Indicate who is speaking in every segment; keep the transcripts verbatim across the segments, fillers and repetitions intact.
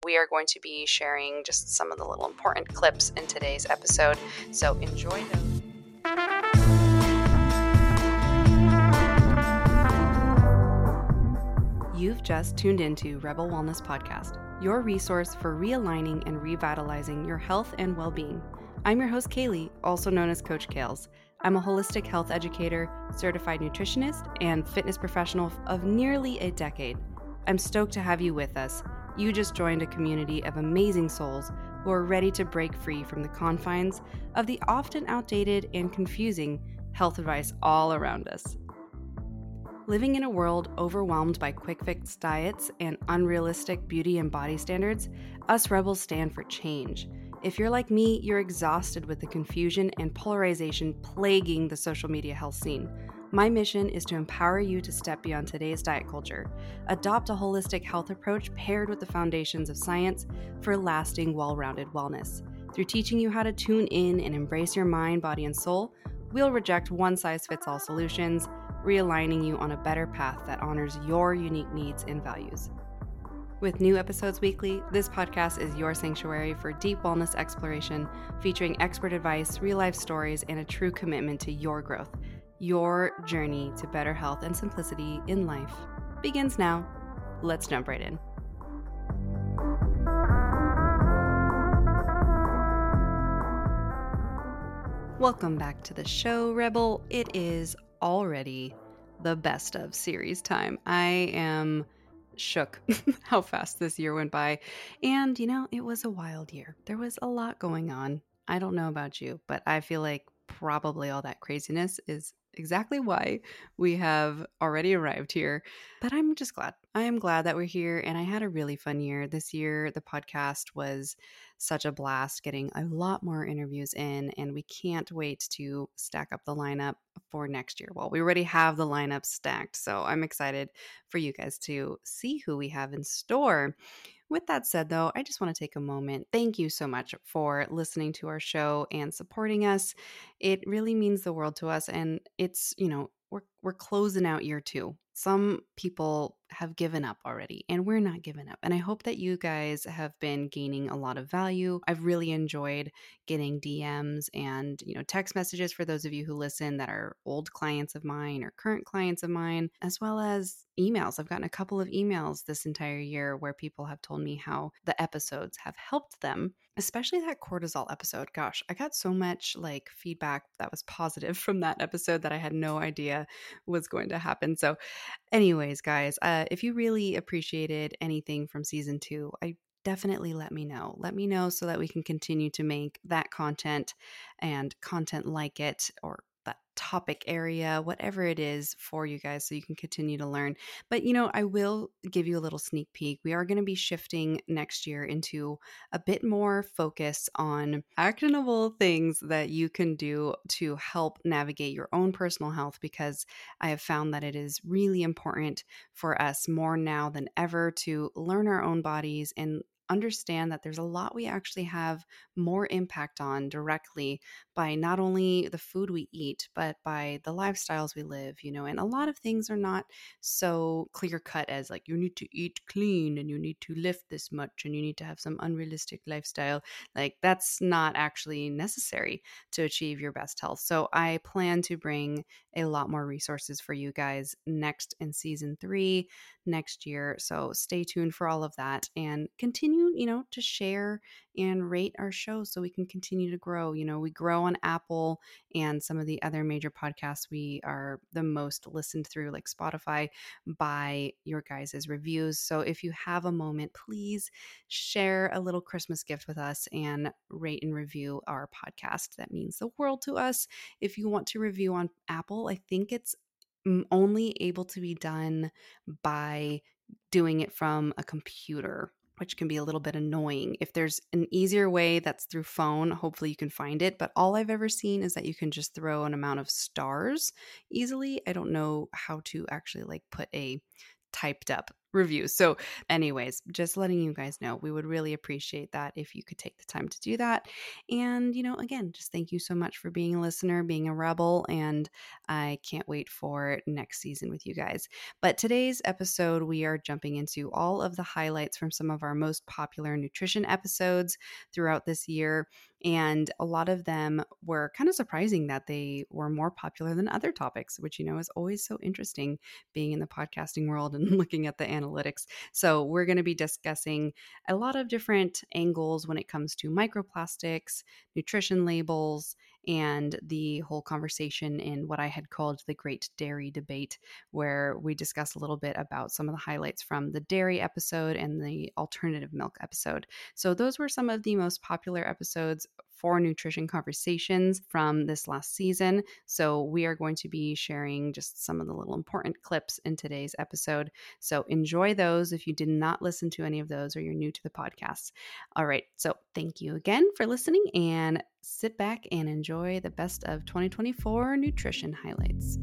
Speaker 1: we are going to be sharing just some of the little important clips in today's episode. So enjoy those. You've just tuned into Rebel Wellness Podcast, your resource for realigning and revitalizing your health and well-being. I'm your host, Kaylee, also known as Coach Kales. I'm a holistic health educator, certified nutritionist, and fitness professional of nearly a decade. I'm stoked to have you with us. You just joined a community of amazing souls who are ready to break free from the confines of the often outdated and confusing health advice all around us. Living in a world overwhelmed by quick fix diets and unrealistic beauty and body standards, us rebels stand for change. If you're like me, you're exhausted with the confusion and polarization plaguing the social media health scene. My mission is to empower you to step beyond today's diet culture, adopt a holistic health approach paired with the foundations of science for lasting, well-rounded wellness. Through teaching you how to tune in and embrace your mind, body, and soul, we'll reject one-size-fits-all solutions, realigning you on a better path that honors your unique needs and values. With new episodes weekly, this podcast is your sanctuary for deep wellness exploration, featuring expert advice, real-life stories, and a true commitment to your growth. Your journey to better health and simplicity in life begins now. Let's jump right in. Welcome back to the show, Rebel. It is already the best of series time. I am shook how fast this year went by. And, you know, it was a wild year. There was a lot going on. I don't know about you, but I feel like probably all that craziness is exactly why we have already arrived here. But I'm just glad. I am glad that we're here, and I had a really fun year. This year, the podcast was such a blast, getting a lot more interviews in, and we can't wait to stack up the lineup for next year. Well, we already have the lineup stacked, so I'm excited for you guys to see who we have in store. With that said, though, I just want to take a moment. Thank you so much for listening to our show and supporting us. It really means the world to us, and it's, you know, we're we're closing out year two. Some people have given up already, and we're not giving up. And I hope that you guys have been gaining a lot of value. I've really enjoyed getting D Ms and, you know, text messages for those of you who listen that are old clients of mine or current clients of mine, as well as emails. I've gotten a couple of emails this entire year where people have told me how the episodes have helped them, especially that cortisol episode. Gosh, I got so much like feedback that was positive from that episode that I had no idea was going to happen. So anyways, guys, uh, if you really appreciated anything from season two, I definitely let me know. Let me know so that we can continue to make that content and content like it, or that topic area, whatever it is for you guys, so you can continue to learn. But, you know, I will give you a little sneak peek. We are going to be shifting next year into a bit more focus on actionable things that you can do to help navigate your own personal health, because I have found that it is really important for us more now than ever to learn our own bodies and understand that there's a lot we actually have more impact on directly by not only the food we eat, but by the lifestyles we live, you know, and a lot of things are not so clear cut as like, you need to eat clean and you need to lift this much and you need to have some unrealistic lifestyle. Like, that's not actually necessary to achieve your best health. So I plan to bring a lot more resources for you guys next in season three next year. So stay tuned for all of that, and continue, you know, to share and rate our show so we can continue to grow. You know, we grow on Apple and some of the other major podcasts. We are the most listened through, like Spotify, by your guys' reviews. So if you have a moment, please share a little Christmas gift with us and rate and review our podcast. That means the world to us. If you want to review on Apple, I think it's only able to be done by doing it from a computer, which can be a little bit annoying. If there's an easier way that's through phone, hopefully you can find it. But all I've ever seen is that you can just throw an amount of stars easily. I don't know how to actually like put a typed up reviews. So anyways, just letting you guys know, we would really appreciate that if you could take the time to do that. And, you know, again, just thank you so much for being a listener, being a rebel, and I can't wait for next season with you guys. But today's episode, we are jumping into all of the highlights from some of our most popular nutrition episodes throughout this year. And a lot of them were kind of surprising that they were more popular than other topics, which, you know, is always so interesting being in the podcasting world and looking at the analytics. So, we're going to be discussing a lot of different angles when it comes to microplastics, nutrition labels, and the whole conversation in what I had called the Great Dairy Debate, where we discuss a little bit about some of the highlights from the dairy episode and the alternative milk episode. So, those were some of the most popular episodes for nutrition conversations from this last season. So, we are going to be sharing just some of the little important clips in today's episode. So, enjoy those if you did not listen to any of those or you're new to the podcast. All right. So, thank you again for listening, and sit back and enjoy the best of twenty twenty-four nutrition highlights.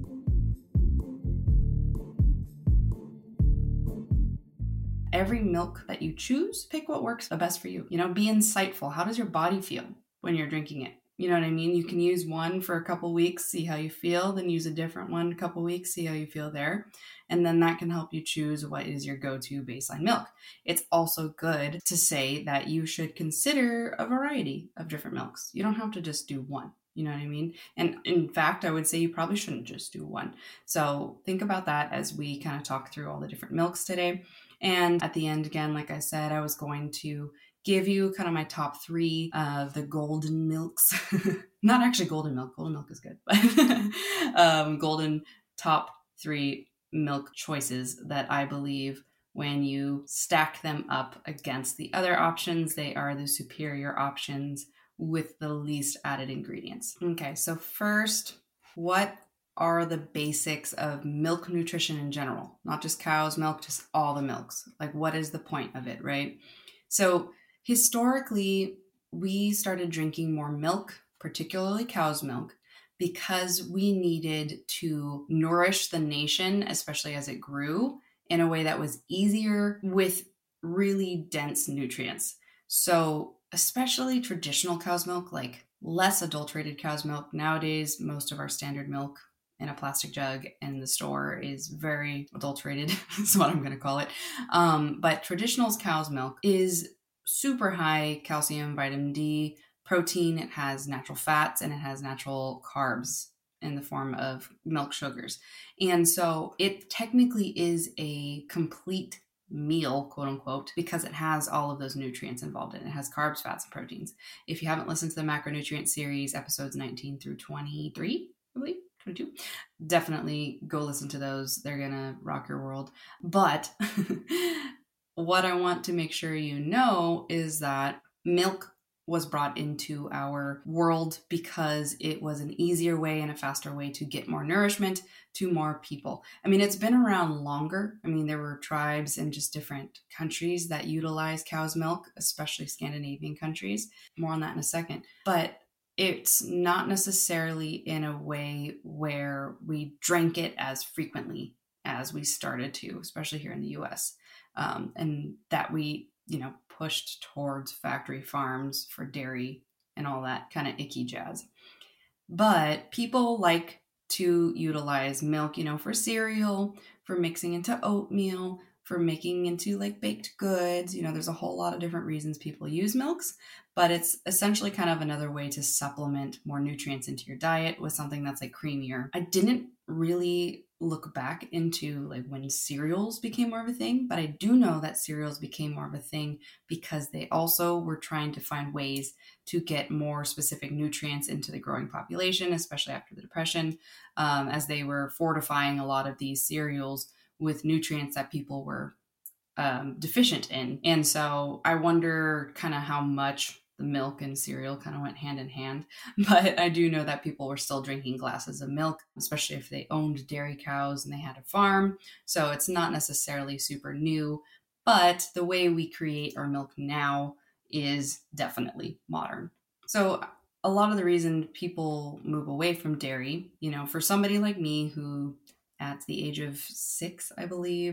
Speaker 1: Every milk that you choose, pick what works the best for you. You know, be insightful. How does your body feel when you're drinking it? You know what I mean? You can use one for a couple weeks, see how you feel, then use a different one a couple weeks, see how you feel there. And then that can help you choose what is your go-to baseline milk. It's also good to say that you should consider a variety of different milks. You don't have to just do one. You know what I mean? And in fact, I would say you probably shouldn't just do one. So think about that as we kind of talk through all the different milks today. And at the end, again, like I said, I was going to give you kind of my top three of the golden milks. Not actually golden milk. Golden milk is good. But um, golden top three milk choices that I believe when you stack them up against the other options, they are the superior options with the least added ingredients. Okay, so first, what are the basics of milk nutrition in general? Not just cow's milk, just all the milks. Like, what is the point of it, right? So historically, we started drinking more milk, particularly cow's milk, because we needed to nourish the nation, especially as it grew, in a way that was easier with really dense nutrients. So especially traditional cow's milk, like less adulterated cow's milk. Nowadays, most of our standard milk in a plastic jug in the store is very adulterated, is what I'm going to call it. Um, but traditional cow's milk is super high calcium, vitamin D, protein. It has natural fats and it has natural carbs in the form of milk sugars. And so it technically is a complete meal, quote unquote, because it has all of those nutrients involved in it. It has carbs, fats, and proteins. If you haven't listened to the macronutrient series, episodes nineteen through twenty-three, I believe, twenty-two, definitely go listen to those. They're gonna rock your world. But what I want to make sure you know is that milk was brought into our world because it was an easier way and a faster way to get more nourishment to more people. I mean, it's been around longer. I mean, there were tribes in just different countries that utilize cow's milk, especially Scandinavian countries. More on that in a second. But it's not necessarily in a way where we drank it as frequently as we started to, especially here in the U S. Um, and that we, you know, pushed towards factory farms for dairy and all that kind of icky jazz. But people like to utilize milk, you know, for cereal, for mixing into oatmeal, for making into like baked goods. You know, there's a whole lot of different reasons people use milks, but it's essentially kind of another way to supplement more nutrients into your diet with something that's like creamier. I didn't really look back into like when cereals became more of a thing, but I do know that cereals became more of a thing because they also were trying to find ways to get more specific nutrients into the growing population, especially after the Depression, um, as they were fortifying a lot of these cereals with nutrients that people were um, deficient in. And so I wonder kind of how much the milk and cereal kind of went hand in hand. But I do know that people were still drinking glasses of milk, especially if they owned dairy cows and they had a farm. So it's not necessarily super new, but the way we create our milk now is definitely modern. So a lot of the reason people move away from dairy, you know, for somebody like me who at the age of six, I believe,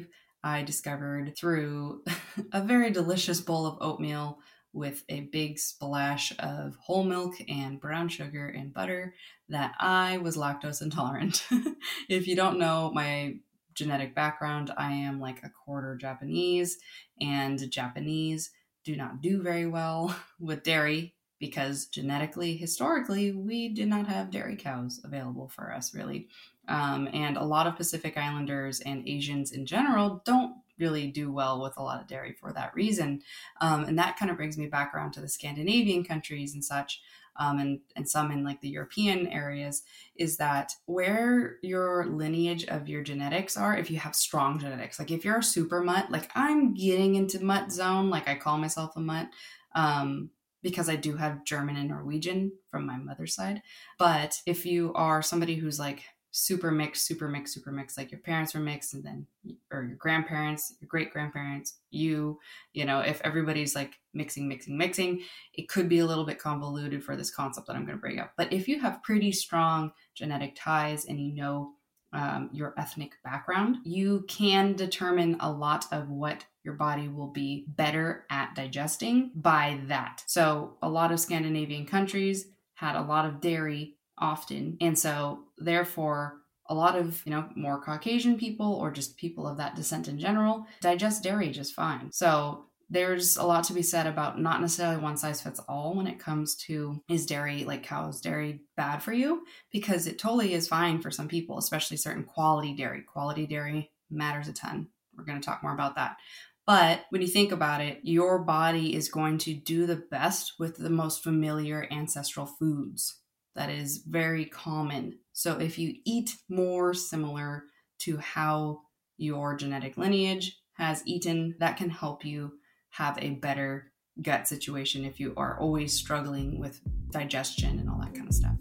Speaker 1: I discovered through a very delicious bowl of oatmeal with a big splash of whole milk and brown sugar and butter that I was lactose intolerant. If you don't know my genetic background, I am like a quarter Japanese, and Japanese do not do very well with dairy because genetically, historically, we did not have dairy cows available for us, really. Um, and a lot of Pacific Islanders and Asians in general don't really do well with a lot of dairy for that reason. Um, and that kind of brings me back around to the Scandinavian countries and such, um, and, and some in like the European areas, is that where your lineage of your genetics are, if you have strong genetics, like if you're a super mutt, like I'm getting into mutt zone, like I call myself a mutt, um, because I do have German and Norwegian from my mother's side. But if you are somebody who's like super mixed, super mixed, super mixed, like your parents were mixed, and then, or your grandparents, your great grandparents, you, you know, if everybody's like mixing, mixing, mixing, it could be a little bit convoluted for this concept that I'm going to bring up. But if you have pretty strong genetic ties and you know um, your ethnic background, you can determine a lot of what your body will be better at digesting by that. So a lot of Scandinavian countries had a lot of dairy often. And so therefore, a lot of, you know, more Caucasian people or just people of that descent in general digest dairy just fine. So there's a lot to be said about not necessarily one size fits all when it comes to, is dairy, like cow's dairy, bad for you? Because it totally is fine for some people, especially certain quality dairy. Quality dairy matters a ton. We're going to talk more about that. But when you think about it, your body is going to do the best with the most familiar ancestral foods. That is very common. So if you eat more similar to how your genetic lineage has eaten, that can help you have a better gut situation if you are always struggling with digestion and all that kind of stuff.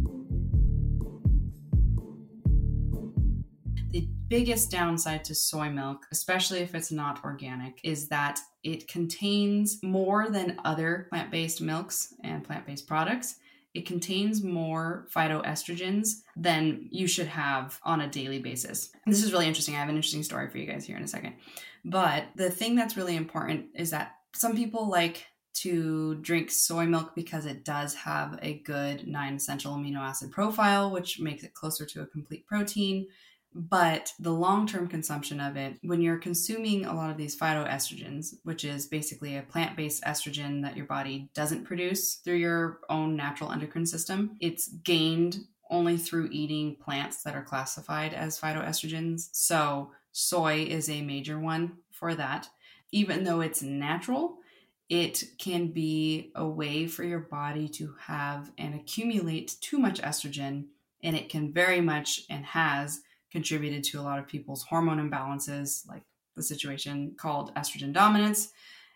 Speaker 1: The biggest downside to soy milk, especially if it's not organic, is that it contains more than other plant-based milks and plant-based products. It contains more phytoestrogens than you should have on a daily basis. This is really interesting. I have an interesting story for you guys here in a second. But the thing that's really important is that some people like to drink soy milk because it does have a good nine essential amino acid profile, which makes it closer to a complete protein. But the long-term consumption of it, when you're consuming a lot of these phytoestrogens, which is basically a plant-based estrogen that your body doesn't produce through your own natural endocrine system, it's gained only through eating plants that are classified as phytoestrogens. So soy is a major one for that. Even though it's natural, it can be a way for your body to have and accumulate too much estrogen, and it can very much and has contributed to a lot of people's hormone imbalances, like the situation called estrogen dominance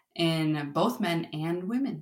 Speaker 1: in both men and women.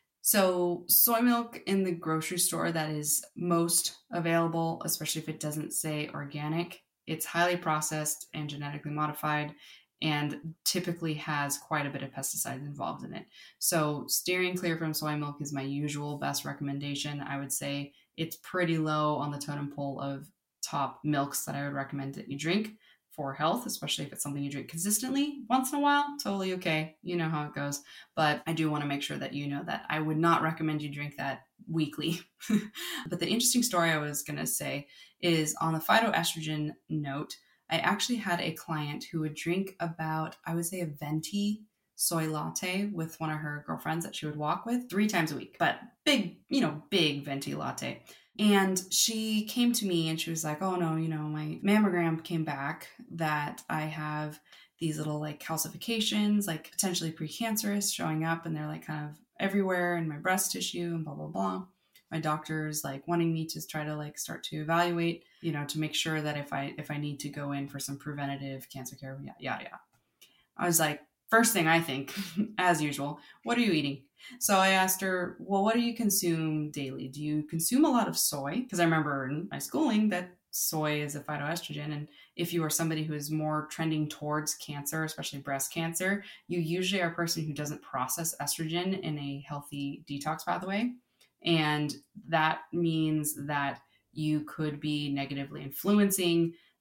Speaker 1: So soy milk in the grocery store that is most available, especially if it doesn't say organic, it's highly processed and genetically modified and typically has quite a bit of pesticides involved in it. So steering clear from soy milk is my usual best recommendation. I would say it's pretty low on the totem pole of top milks that I would recommend that you drink for health, especially if it's something you drink consistently once in a while. Totally okay. You know how it goes. But I do want to make sure that you know that I would not recommend you drink that weekly. But the interesting story I was going to say is on the phytoestrogen note, I actually had a client who would drink about, I would say, a venti soy latte with one of her girlfriends that she would walk with three times a week, but big, you know, big venti latte. And she came to me and she was like, oh no, you know, my mammogram came back that I have these little like calcifications, like potentially precancerous showing up, and they're like kind of everywhere in my breast tissue and blah, blah, blah. My doctor's like wanting me to try to like start to evaluate, you know, to make sure that if I, if I need to go in for some preventative cancer care, yada, yada, yada. I was like, first thing I think, as usual, what are you eating? So I asked her, well, what do you consume daily? Do you consume a lot of soy? Because I remember in my schooling that soy is a phytoestrogen. And if you are somebody who is more trending towards cancer, especially breast cancer, you usually are a person who doesn't process estrogen in a healthy detox pathway. And that means that you could be negatively influencing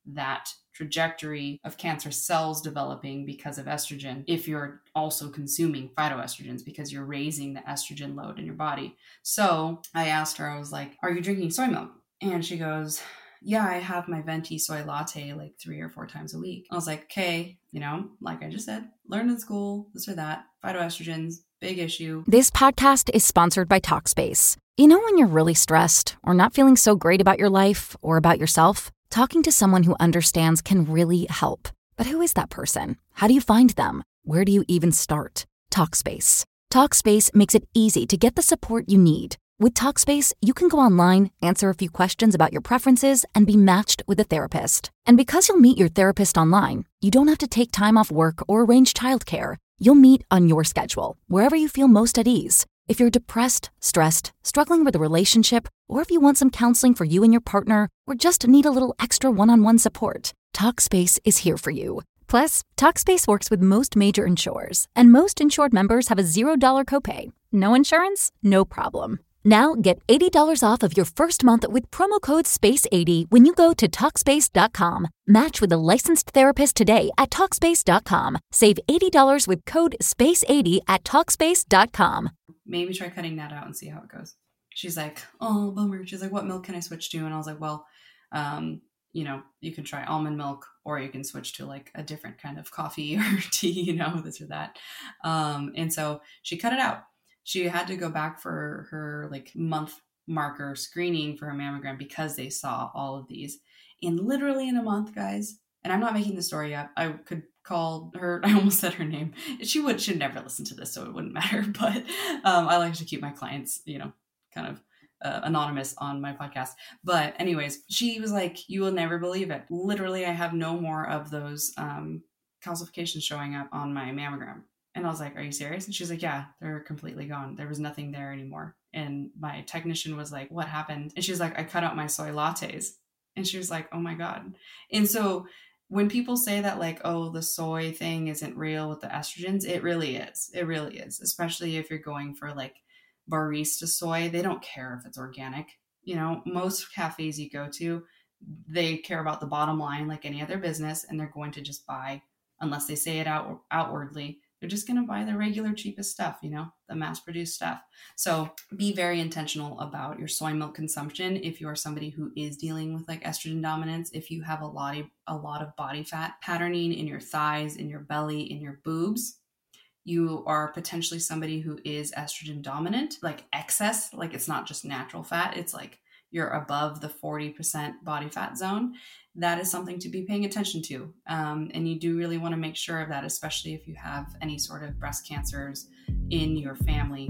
Speaker 1: that trajectory of cancer cells developing because of estrogen if you're also consuming phytoestrogens, because you're raising the estrogen load in your body. So I asked her, I was like, are you drinking soy milk? And she goes, yeah, I have my venti soy latte like three or four times a week. I was like, okay, you know, like I just said, learned in school, this or that, phytoestrogens, big issue.
Speaker 2: This podcast is sponsored by Talkspace. You know when you're really stressed or not feeling so great about your life or about yourself? Talking to someone who understands can really help. But who is that person? How do you find them? Where do you even start? Talkspace. Talkspace makes it easy to get the support you need. With Talkspace, you can go online, answer a few questions about your preferences, and be matched with a therapist. And because you'll meet your therapist online, you don't have to take time off work or arrange childcare. You'll meet on your schedule, wherever you feel most at ease. If you're depressed, stressed, struggling with a relationship, or if you want some counseling for you and your partner, or just need a little extra one-on-one support, Talkspace is here for you. Plus, Talkspace works with most major insurers, and most insured members have a zero dollars copay. No insurance? No problem. Now get eighty dollars off of your first month with promo code space eighty when you go to Talkspace dot com. Match with a licensed therapist today at Talkspace dot com. Save eighty dollars with code space eighty at Talkspace dot com.
Speaker 1: Maybe try cutting that out and see how it goes. She's like, oh, bummer. She's like, what milk can I switch to? And I was like, well, um, you know, you can try almond milk, or you can switch to like a different kind of coffee or tea, you know, this or that. Um, and so she cut it out. She had to go back for her like month marker screening for her mammogram because they saw all of these. And literally in a month, guys, and I'm not making the story up, I could call her, I almost said her name. She would, she'd never listen to this, so it wouldn't matter. But um, I like to keep my clients, you know, kind of uh, anonymous on my podcast. But anyways, she was like, you will never believe it. Literally, I have no more of those um, calcifications showing up on my mammogram. And I was like, are you serious? And she's like, yeah, they're completely gone. There was nothing there anymore. And my technician was like, what happened? And she was like, I cut out my soy lattes. And she was like, oh my God. And so when people say that like, oh, the soy thing isn't real with the estrogens, it really is. It really is. Especially if you're going for like barista soy, they don't care if it's organic. You know, most cafes you go to, they care about the bottom line like any other business. And they're going to just buy, unless they say it out outwardly, they're just going to buy the regular cheapest stuff, you know, the mass-produced stuff. So be very intentional about your soy milk consumption. If you are somebody who is dealing with like estrogen dominance, if you have a lot of, a lot of body fat patterning in your thighs, in your belly, in your boobs, you are potentially somebody who is estrogen dominant, like excess, like it's not just natural fat. It's like you're above the forty percent body fat zone. That is something to be paying attention to. Um, and you do really want to make sure of that, especially if you have any sort of breast cancers in your family.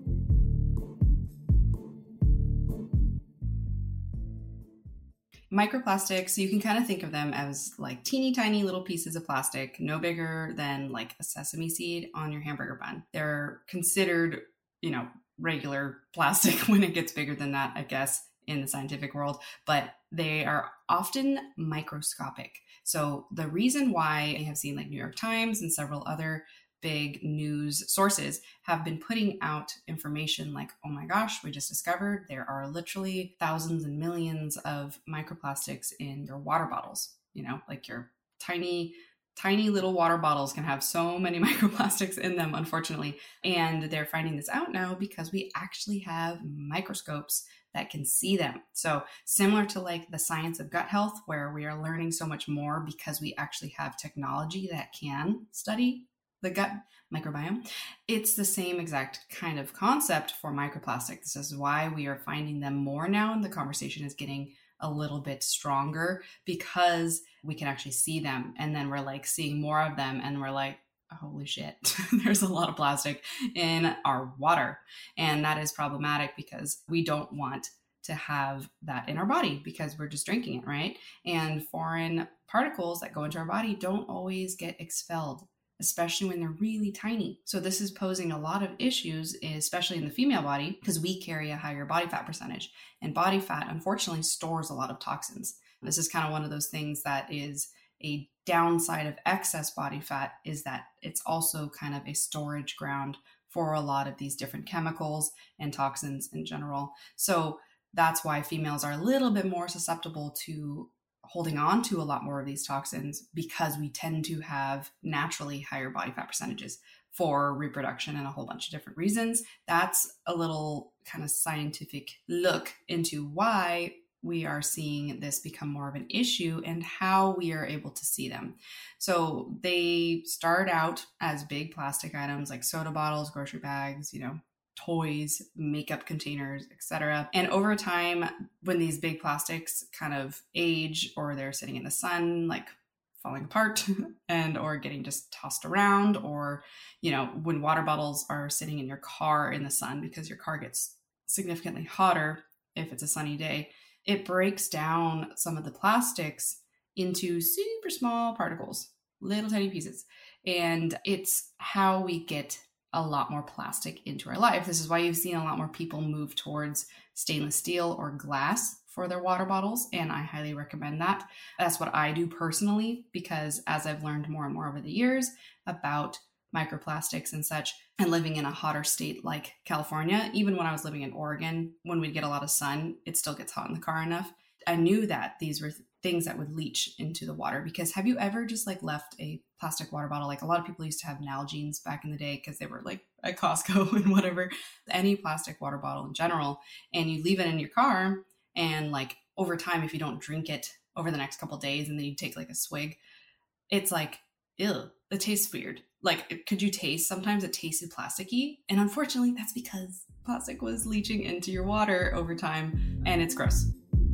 Speaker 1: Microplastics, you can kind of think of them as like teeny tiny little pieces of plastic, no bigger than like a sesame seed on your hamburger bun. They're considered, you know, regular plastic when it gets bigger than that, I guess, in the scientific world, but they are often microscopic. So the reason why I have seen like New York Times and several other big news sources have been putting out information like, oh my gosh, we just discovered there are literally thousands and millions of microplastics in your water bottles. You know, like your tiny Tiny little water bottles can have so many microplastics in them, unfortunately. And they're finding this out now because we actually have microscopes that can see them. So similar to like the science of gut health, where we are learning so much more because we actually have technology that can study the gut microbiome. It's the same exact kind of concept for microplastic. This is why we are finding them more now, and the conversation is getting a little bit stronger because we can actually see them. And then we're like seeing more of them and we're like, holy shit, there's a lot of plastic in our water. And that is problematic because we don't want to have that in our body because we're just drinking it, right? And foreign particles that go into our body don't always get expelled, especially when they're really tiny. So this is posing a lot of issues, especially in the female body, because we carry a higher body fat percentage. And body fat, unfortunately, stores a lot of toxins. This is kind of one of those things that is a downside of excess body fat, is that it's also kind of a storage ground for a lot of these different chemicals and toxins in general. So that's why females are a little bit more susceptible to holding on to a lot more of these toxins because we tend to have naturally higher body fat percentages for reproduction and a whole bunch of different reasons. That's a little kind of scientific look into why we are seeing this become more of an issue and how we are able to see them. So they start out as big plastic items like soda bottles, grocery bags, you know, toys, makeup containers, et cetera. And over time, when these big plastics kind of age or they're sitting in the sun, like falling apart and or getting just tossed around, or, you know, when water bottles are sitting in your car in the sun because your car gets significantly hotter if it's a sunny day, it breaks down some of the plastics into super small particles, little tiny pieces. And it's how we get a lot more plastic into our life. This is why you've seen a lot more people move towards stainless steel or glass for their water bottles. And I highly recommend that. That's what I do personally, because as I've learned more and more over the years about microplastics and such, and living in a hotter state like California, even when I was living in Oregon, when we get a lot of sun, it still gets hot in the car enough. I knew that these were th- things that would leach into the water. Because have you ever just like left a plastic water bottle? Like a lot of people used to have Nalgene's back in the day because they were like at Costco and whatever, any plastic water bottle in general, and you leave it in your car, and like over time, if you don't drink it over the next couple of days and then you take like a swig, it's like, ew, it tastes weird. Like, could you taste? Sometimes it tasted plasticky. And unfortunately, that's because plastic was leaching into your water over time, and it's gross.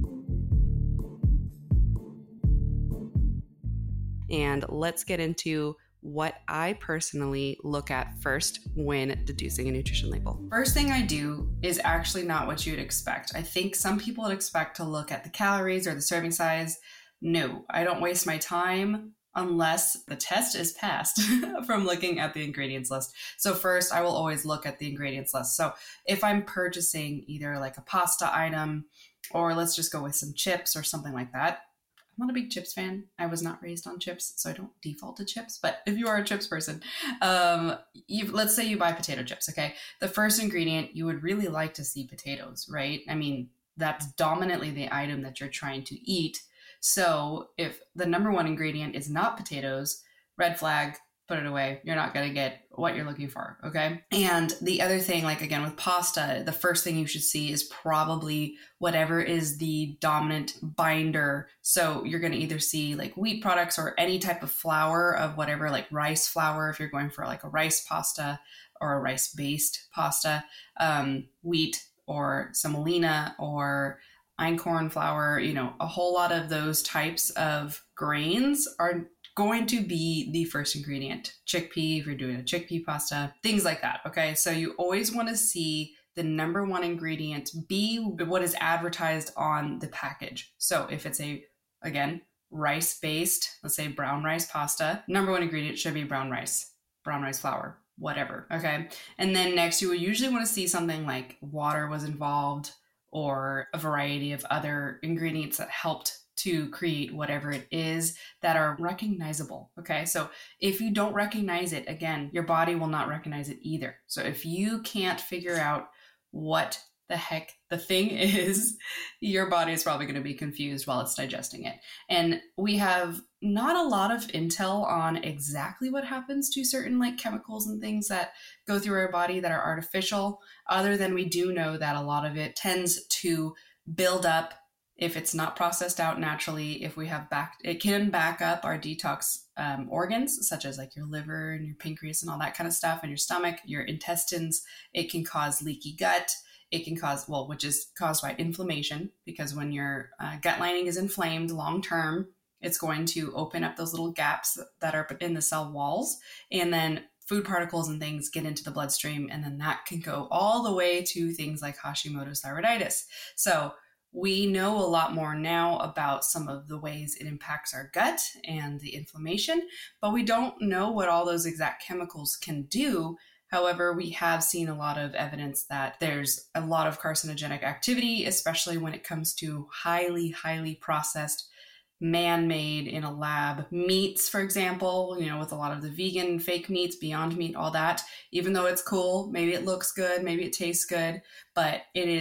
Speaker 1: And let's get into what I personally look at first when deducing a nutrition label. First thing I do is actually not what you'd expect. I think some people would expect to look at the calories or the serving size. No, I don't waste my time unless the test is passed from looking at the ingredients list. So first, I will always look at the ingredients list. So if I'm purchasing either like a pasta item, or let's just go with some chips or something like that. I'm not a big chips fan. I was not raised on chips, so I don't default to chips. But if you are a chips person, um, you, let's say you buy potato chips, okay? The first ingredient, you would really like to see potatoes, right? I mean, that's dominantly the item that you're trying to eat. So if the number one ingredient is not potatoes, red flag, put it away. You're not going to get what you're looking for, okay? And the other thing, like again with pasta, the first thing you should see is probably whatever is the dominant binder. So you're going to either see like wheat products or any type of flour of whatever, like rice flour, if you're going for like a rice pasta or a rice-based pasta, um, wheat or semolina or einkorn flour, you know, a whole lot of those types of grains are going to be the first ingredient. Chickpea, if you're doing a chickpea pasta, things like that. Okay. So you always want to see the number one ingredient be what is advertised on the package. So if it's a, again, rice-based, let's say brown rice pasta, number one ingredient should be brown rice, brown rice flour, whatever. Okay. And then next, you would usually want to see something like water was involved or a variety of other ingredients that helped to create whatever it is that are recognizable. Okay. So if you don't recognize it, again, your body will not recognize it either. So if you can't figure out what the heck the thing is, your body is probably going to be confused while it's digesting it. And we have not a lot of intel on exactly what happens to certain like chemicals and things that go through our body that are artificial, other than we do know that a lot of it tends to build up if it's not processed out naturally. If we have back, it can back up our detox um, organs, such as like your liver and your pancreas and all that kind of stuff, and your stomach, your intestines. It can cause leaky gut. It can cause, well, which is caused by inflammation, because when your uh, gut lining is inflamed long term, it's going to open up those little gaps that are in the cell walls, and then food particles and things get into the bloodstream, and then that can go all the way to things like Hashimoto's thyroiditis. So we know a lot more now about some of the ways it impacts our gut and the inflammation, but we don't know what all those exact chemicals can do. However, we have seen a lot of evidence that there's a lot of carcinogenic activity, especially when it comes to highly, highly processed, man-made in a lab meats, for example, you know, with a lot of the vegan fake meats, Beyond Meat, all that. Even though it's cool, maybe it looks good, maybe it tastes good, but it is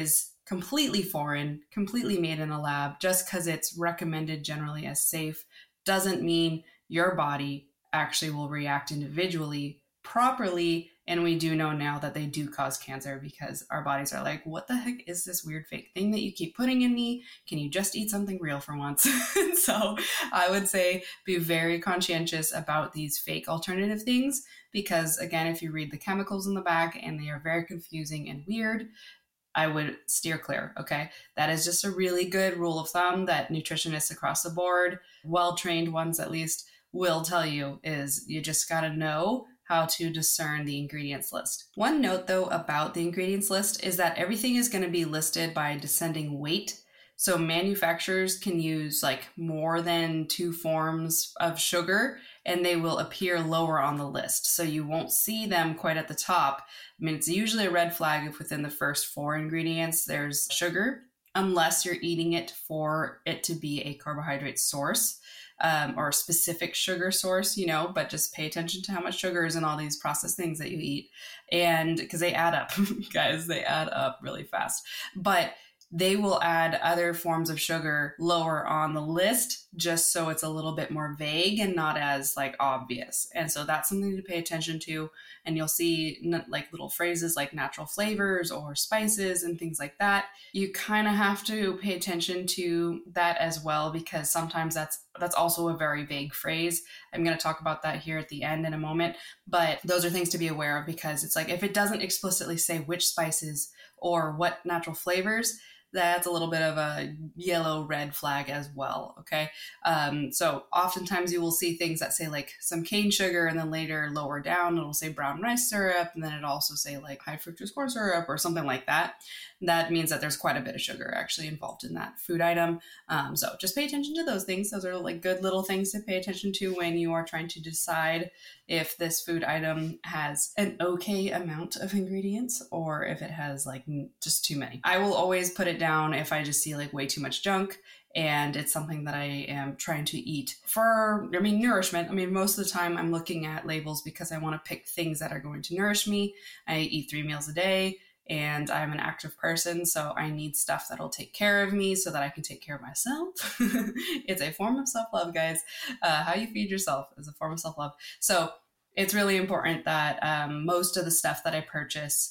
Speaker 1: completely foreign, completely made in a lab, just because it's recommended generally as safe, doesn't mean your body actually will react individually properly. And we do know now that they do cause cancer because our bodies are like, what the heck is this weird fake thing that you keep putting in me? Can you just eat something real for once? So I would say be very conscientious about these fake alternative things, because again, if you read the chemicals in the back and they are very confusing and weird, I would steer clear, okay? That is just a really good rule of thumb that nutritionists across the board, well-trained ones at least, will tell you, is you just gotta know how to discern the ingredients list. One note though about the ingredients list is that everything is going to be listed by descending weight. So manufacturers can use like more than two forms of sugar and they will appear lower on the list. So you won't see them quite at the top. I mean, it's usually a red flag if within the first four ingredients there's sugar, unless you're eating it for it to be a carbohydrate source. Um, or a specific sugar source, you know, but just pay attention to how much sugar is in all these processed things that you eat. And because they add up, guys, they add up really fast. But they will add other forms of sugar lower on the list just so it's a little bit more vague and not as like obvious. And so that's something to pay attention to. And you'll see like little phrases like natural flavors or spices and things like that. You kind of have to pay attention to that as well, because sometimes that's that's also a very vague phrase. I'm going to talk about that here at the end in a moment, but those are things to be aware of, because it's like if it doesn't explicitly say which spices or what natural flavors, that's a little bit of a yellow red flag as well. Okay. Um, so oftentimes you will see things that say like some cane sugar, and then later lower down, it'll say brown rice syrup. And then it'll also say like high fructose corn syrup or something like that. That means that there's quite a bit of sugar actually involved in that food item. Um, so just pay attention to those things. Those are like good little things to pay attention to when you are trying to decide if this food item has an okay amount of ingredients or if it has like just too many. I will always put it down if I just see like way too much junk and it's something that I am trying to eat for, I mean, nourishment. I mean, most of the time I'm looking at labels because I want to pick things that are going to nourish me. I eat three meals a day and I'm an active person, so I need stuff that'll take care of me so that I can take care of myself. It's a form of self-love, guys. Uh, how you feed yourself is a form of self-love. So it's really important that um, most of the stuff that I purchase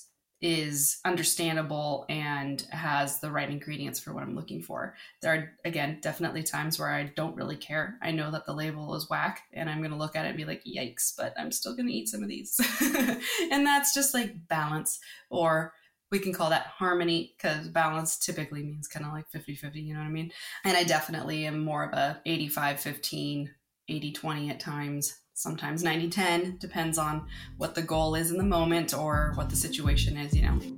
Speaker 1: is understandable and has the right ingredients for what I'm looking for. There are, again, definitely times where I don't really care. I know that the label is whack and I'm going to look at it and be like, yikes, but I'm still going to eat some of these. And that's just like balance, or we can call that harmony, because balance typically means kind of like fifty-fifty, you know what I mean? And I definitely am more of a eighty-five fifteen, eighty twenty at times. Sometimes ninety ten, depends on what the goal is in the moment or what the situation is, you know.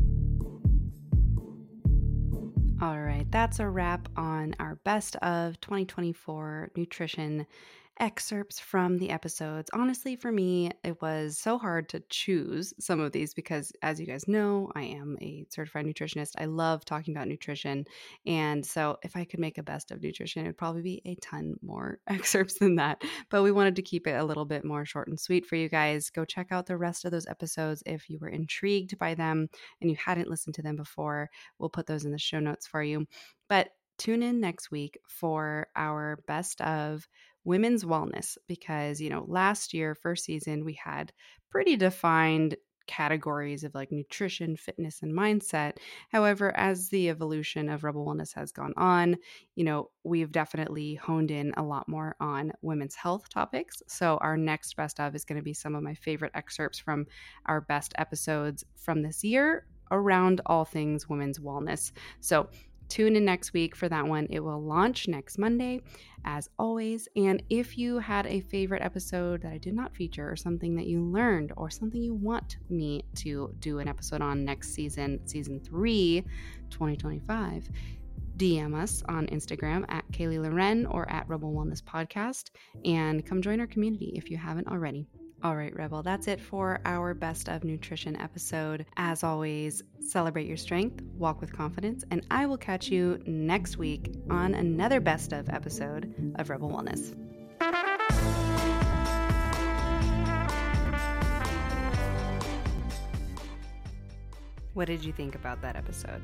Speaker 1: All right, that's a wrap on our best of twenty twenty-four nutrition excerpts from the episodes. Honestly, for me, it was so hard to choose some of these because, as you guys know, I am a certified nutritionist. I love talking about nutrition. And so if I could make a best of nutrition, it would probably be a ton more excerpts than that. But we wanted to keep it a little bit more short and sweet for you guys. Go check out the rest of those episodes if you were intrigued by them and you hadn't listened to them before. We'll put those in the show notes for you. But tune in next week for our best of women's wellness, because, you know, last year, first season, we had pretty defined categories of like nutrition, fitness, and mindset. However, as the evolution of Rebel Wellness has gone on, you know, we've definitely honed in a lot more on women's health topics. So our next best of is going to be some of my favorite excerpts from our best episodes from this year around all things women's wellness. So tune in next week for that one. It will launch next Monday, as always. And if you had a favorite episode that I did not feature, or something that you learned, or something you want me to do an episode on next season, season three, twenty twenty-five, D M us on Instagram at Kaylee Loren or at Rebel Wellness Podcast, and come join our community if you haven't already. All right, Rebel, that's it for our Best of Nutrition episode. As always, celebrate your strength, walk with confidence, and I will catch you next week on another Best of episode of Rebel Wellness. What did you think about that episode?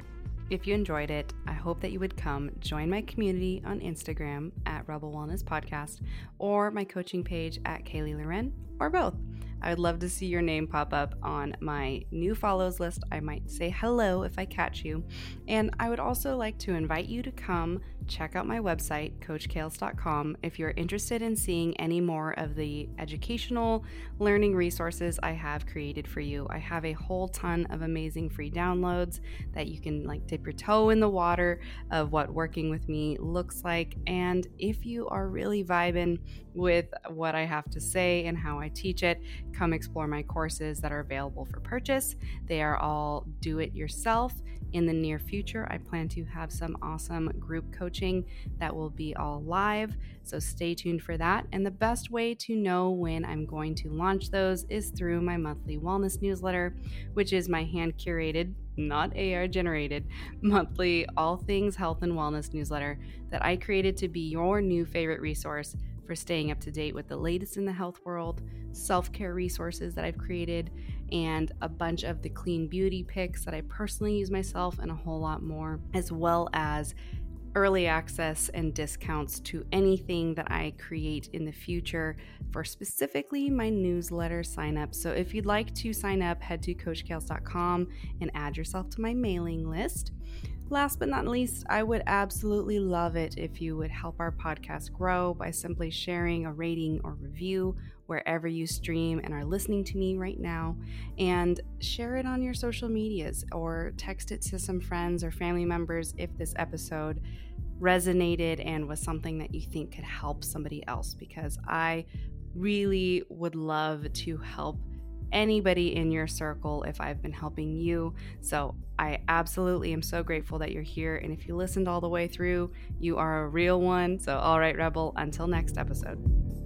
Speaker 1: if you enjoyed it, I hope that you would come join my community on Instagram at Rebel Wellness Podcast or my coaching page at Kaylee Loren, or both. I would love to see your name pop up on my new follows list. I might say hello if I catch you. And I would also like to invite you to come check out my website, coach kales dot com, if you're interested in seeing any more of the educational learning resources I have created for you. I have a whole ton of amazing free downloads that you can like dip your toe in the water of what working with me looks like. And if you are really vibing with what I have to say and how I teach it, come explore my courses that are available for purchase. They are all do it yourself. In the near future, I plan to have some awesome group coaching that will be all live, so stay tuned for that. And the best way to know when I'm going to launch those is through my monthly wellness newsletter, which is my hand-curated, not A R generated, monthly all things health and wellness newsletter that I created to be your new favorite resource for staying up to date with the latest in the health world, self-care resources that I've created, and a bunch of the clean beauty picks that I personally use myself, and a whole lot more, as well as early access and discounts to anything that I create in the future for specifically my newsletter sign up. So if you'd like to sign up, head to coach kales dot com and add yourself to my mailing list. Last but not least, I would absolutely love it if you would help our podcast grow by simply sharing a rating or review wherever you stream and are listening to me right now, and share it on your social medias or text it to some friends or family members if this episode resonated and was something that you think could help somebody else, because I really would love to help anybody in your circle if I've been helping you. So I absolutely am so grateful that you're here. And if you listened all the way through, you are a real one. So all right, Rebel, until next episode.